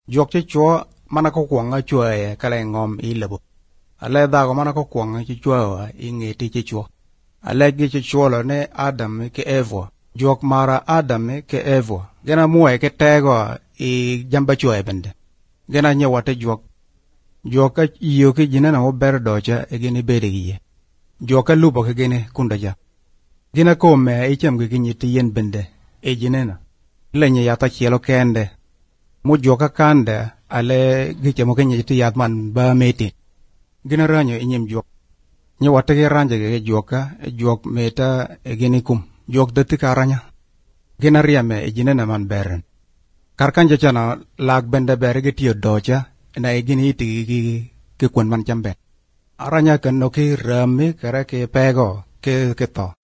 Jok che chua mana ko kwanga chua e kala ngom I lebo. Ale da ko mana ko kwanga che chua I ngeti che chua. Ale gi che chua lo ne Adam ke Eva. Jok mara Adam ke Eva. Gena muwe ke tego I jamba chua e bende. Gena nye wate jok. Joka iyo ke jina na ober docha e gini bede giye. Joka lupo ke gini kunda ja. Gina kome ichem ke ginyiti yen bende e jinena. Lenye yata chielo kende. Mu joka kande ale giche mo ginyiti yatman ba meti. Gina ranyo inyem jok. Nye wate ke ranje ke joka e jok meta e gini kum. Jok dati karanya. Gina riame e jinena man beren. Karkanja chana lag bende bere ke tiyo docha. Na igini iti ke kwen man chambe. Aranya kan no ke rame kara ke pego ke to.